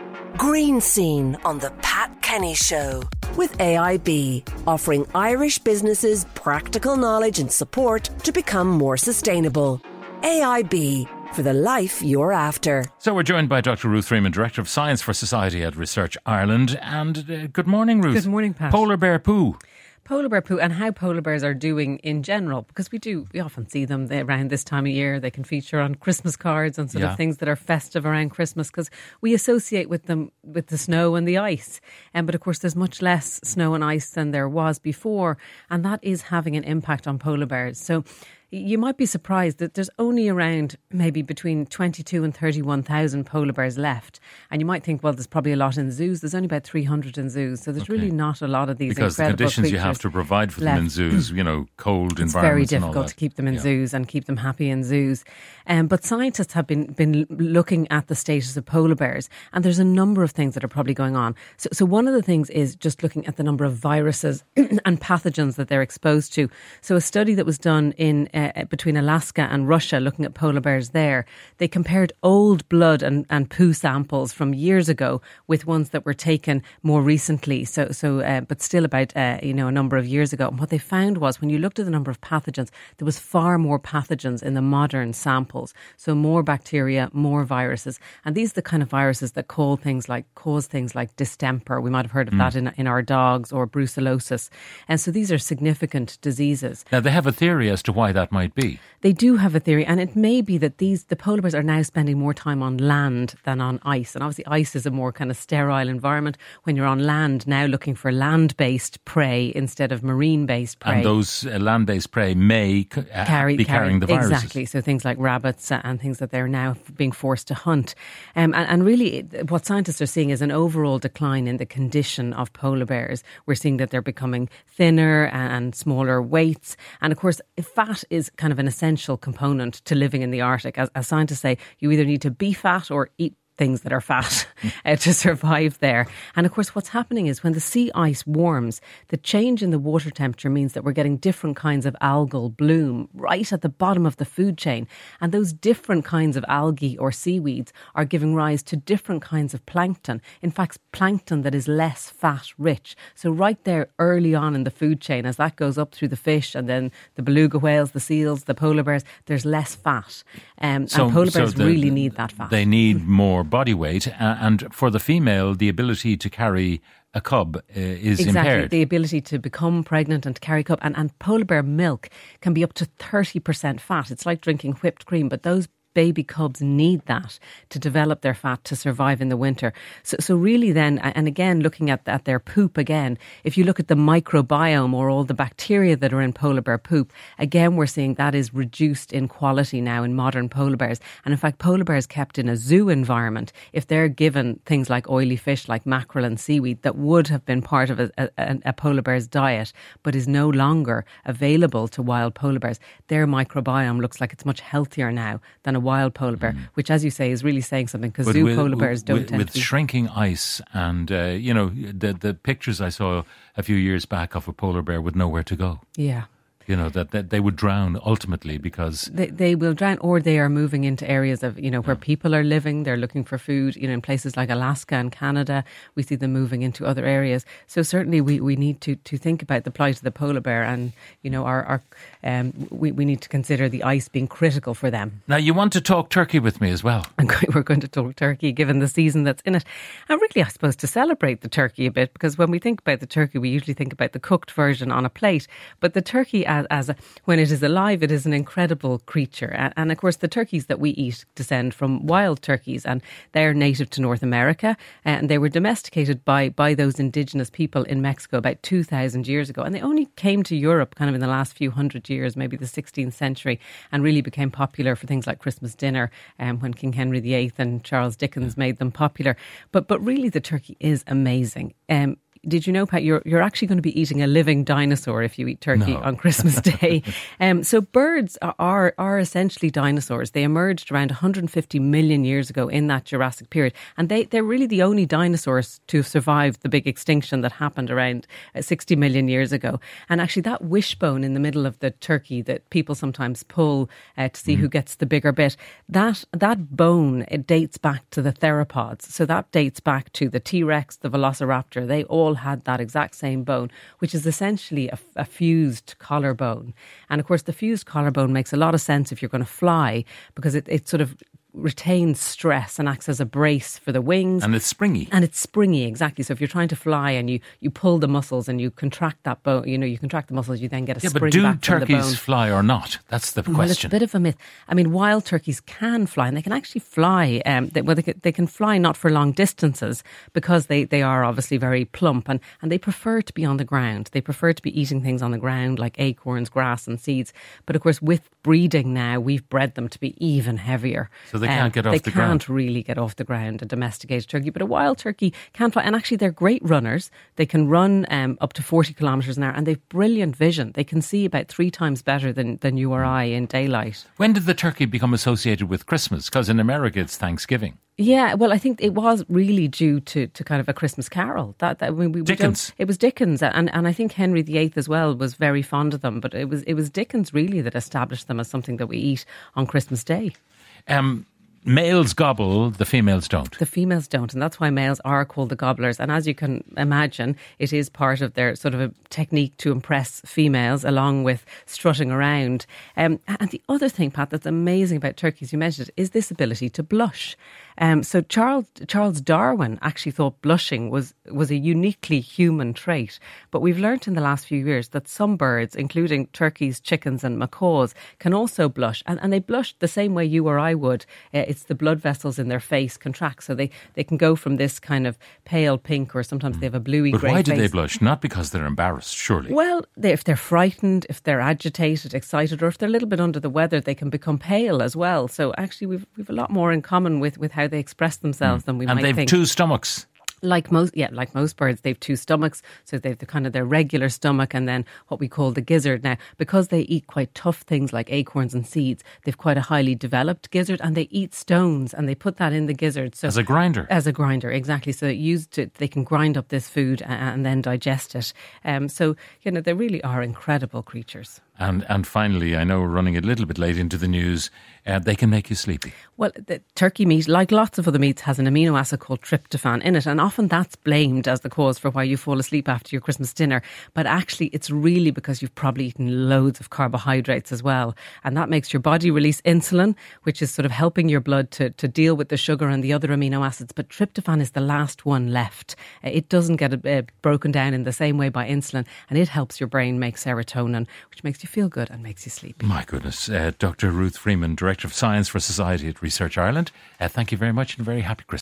Green Scene on the Pat Kenny Show with AIB, offering Irish businesses practical knowledge and support to become more sustainable. AIB, for the life you're after. So we're joined by Dr. Ruth Freeman, Director of Science for Society at Research Ireland. And good morning, Ruth. Good morning, Pat. Polar bear poo. Polar bear poo and how polar bears are doing in general, because we often see them around this time of year. They can feature on Christmas cards and sort of things that are festive around Christmas, because we associate with them with the snow and the ice. But of course there's much less snow and ice than there was before, and that is having an impact on polar bears. So you might be surprised that there's only around maybe between 22 and 31,000 polar bears left. And you might think, well, there's probably a lot in zoos. There's only about 300 in zoos. So there's really not a lot of these incredible creatures. Because the conditions you have to provide for them in zoos, cold environments. It's very difficult to keep them in zoos and keep them happy in zoos. But scientists have been looking at the status of polar bears. And there's a number of things that are probably going on. So one of the things is just looking at the number of viruses and pathogens that they're exposed to. So a study that was done in between Alaska and Russia, looking at polar bears there, they compared old blood and poo samples from years ago with ones that were taken more recently. But still about a number of years ago. And what they found was when you looked at the number of pathogens, there was far more pathogens in the modern samples. So more bacteria, more viruses, and these are the kind of viruses that cause things like distemper. We might have heard of that in our dogs, or brucellosis, and so these are significant diseases. Now they have a theory as to why that might be. They do have a theory, and it may be that the polar bears are now spending more time on land than on ice. And obviously ice is a more kind of sterile environment. When you're on land now, looking for land-based prey instead of marine-based prey. And those land-based prey may be carrying the viruses. Exactly, so things like rabbits and things that they're now being forced to hunt. And really what scientists are seeing is an overall decline in the condition of polar bears. We're seeing that they're becoming thinner and smaller weights. And of course, fat is kind of an essential component to living in the Arctic. As scientists say, you either need to be fat or eat things that are fat to survive there. And of course, what's happening is when the sea ice warms, the change in the water temperature means that we're getting different kinds of algal bloom right at the bottom of the food chain. And those different kinds of algae or seaweeds are giving rise to different kinds of plankton. In fact, plankton that is less fat rich. So right there early on in the food chain, as that goes up through the fish and then the beluga whales, the seals, the polar bears, there's less fat. And polar bears really need that fat. They need more body weight, and for the female, the ability to carry a cub is impaired. The ability to become pregnant and to carry a cub. And polar bear milk can be up to 30% fat. It's like drinking whipped cream, but those baby cubs need that to develop their fat to survive in the winter. So really then, and again, looking at their poop again, if you look at the microbiome or all the bacteria that are in polar bear poop, again, we're seeing that is reduced in quality now in modern polar bears. And in fact, polar bears kept in a zoo environment, if they're given things like oily fish like mackerel and seaweed that would have been part of a polar bear's diet, but is no longer available to wild polar bears, their microbiome looks like it's much healthier now than a wild polar bear, which, as you say, is really saying something, because zoo polar bears don't tend with shrinking ice and the pictures I saw a few years back of a polar bear with nowhere to go. Yeah. That they would drown ultimately because... They will drown, or they are moving into areas of, where people are living. They're looking for food, in places like Alaska and Canada. We see them moving into other areas. So certainly we need to think about the plight of the polar bear, and, we need to consider the ice being critical for them. Now, you want to talk turkey with me as well. We're going to talk turkey, given the season that's in it. And really, I suppose, to celebrate the turkey a bit, because when we think about the turkey, we usually think about the cooked version on a plate. But the turkey, when it is alive, it is an incredible creature. And of course, the turkeys that we eat descend from wild turkeys, and they're native to North America. And they were domesticated by those indigenous people in Mexico about 2,000 years ago. And they only came to Europe kind of in the last few hundred years, maybe the 16th century, and really became popular for things like Christmas dinner, when King Henry VIII and Charles Dickens made them popular. But really, the turkey is amazing. did you know, Pat, you're actually going to be eating a living dinosaur if you eat turkey on Christmas Day. So birds are essentially dinosaurs. They emerged around 150 million years ago in that Jurassic period. And they're really the only dinosaurs to survive the big extinction that happened around 60 million years ago. And actually that wishbone in the middle of the turkey that people sometimes pull to see who gets the bigger bit, that bone, it dates back to the theropods. So that dates back to the T-Rex, the Velociraptor. They all had that exact same bone, which is essentially a fused collarbone. And of course, the fused collarbone makes a lot of sense if you're going to fly, because it sort of retains stress and acts as a brace for the wings. And it's springy. And it's springy, exactly. So if you're trying to fly and you pull the muscles and you contract that bone, you contract the muscles, you then get a spring back from the bone. But do turkeys fly or not? That's the question. Well, it's a bit of a myth. I mean, wild turkeys can fly, and they can actually fly. They can fly not for long distances because they are obviously very plump, and they prefer to be on the ground. They prefer to be eating things on the ground like acorns, grass and seeds. But of course, with breeding now, we've bred them to be even heavier. So they can't get off the ground. They can't really get off the ground, a domesticated turkey. But a wild turkey can fly. And actually, they're great runners. They can run up to 40 kilometres an hour, and they've brilliant vision. They can see about 3 times better than you or I in daylight. When did the turkey become associated with Christmas? Because in America, it's Thanksgiving. Yeah, well, I think it was really due to kind of a Christmas Carol. Dickens. It was Dickens, and I think Henry VIII as well was very fond of them. But it was Dickens really that established them as something that we eat on Christmas Day. Males gobble, the females don't. The females don't, and that's why males are called the gobblers. And as you can imagine, it is part of their sort of a technique to impress females, along with strutting around. And the other thing, Pat, that's amazing about turkeys, you mentioned it, is this ability to blush. So Charles Darwin actually thought blushing was a uniquely human trait. But we've learnt in the last few years that some birds, including turkeys, chickens and macaws, can also blush. And they blush the same way you or I would. It's the blood vessels in their face contract. So they can go from this kind of pale pink, or sometimes they have a bluey grey face. But why do they blush? Not because they're embarrassed, surely. Well, if they're frightened, if they're agitated, excited, or if they're a little bit under the weather, they can become pale as well. So actually we've a lot more in common with how they express themselves than we might think. And they've 2 stomachs. Like most birds, they've 2 stomachs. So they've their regular stomach and then what we call the gizzard. Now, because they eat quite tough things like acorns and seeds, they've quite a highly developed gizzard, and they eat stones and they put that in the gizzard. So as a grinder. As a grinder, exactly. So they can grind up this food and then digest it. So they really are incredible creatures. And finally, I know we're running a little bit late into the news, they can make you sleepy. Well, the turkey meat, like lots of other meats, has an amino acid called tryptophan in it, and often that's blamed as the cause for why you fall asleep after your Christmas dinner. But actually, it's really because you've probably eaten loads of carbohydrates as well, and that makes your body release insulin, which is sort of helping your blood to deal with the sugar and the other amino acids. But tryptophan is the last one left. It doesn't get broken down in the same way by insulin, and it helps your brain make serotonin, which makes you feel good and makes you sleepy. My goodness. Dr. Ruth Freeman, Director of Science for Society at Research Ireland. Thank you very much, and a very happy Christmas.